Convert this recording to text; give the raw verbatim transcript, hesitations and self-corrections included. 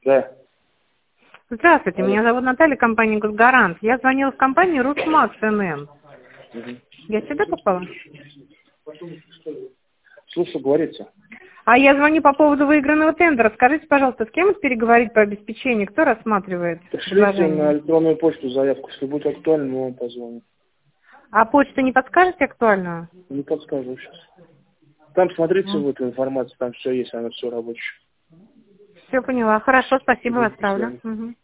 Да. Здравствуйте, Алло. меня зовут Наталья, компания «Госгарант». Я звонила в компанию «Русмакс НН». Угу. Я сюда попала? Слушай, говорите. А я звоню по поводу выигранного тендера. Скажите, пожалуйста, с кем вот переговорить по обеспечению? Кто рассматривает Пришлите на предложение? электронную почту заявку. Если будет актуально, мы вам позвоним. А почту не подскажете актуальную? Не подскажу сейчас. Там смотрите Ну, вот информацию, там все есть, она все рабочая. все поняла. Хорошо, спасибо, Угу. До отправлю. свидания. Мгм.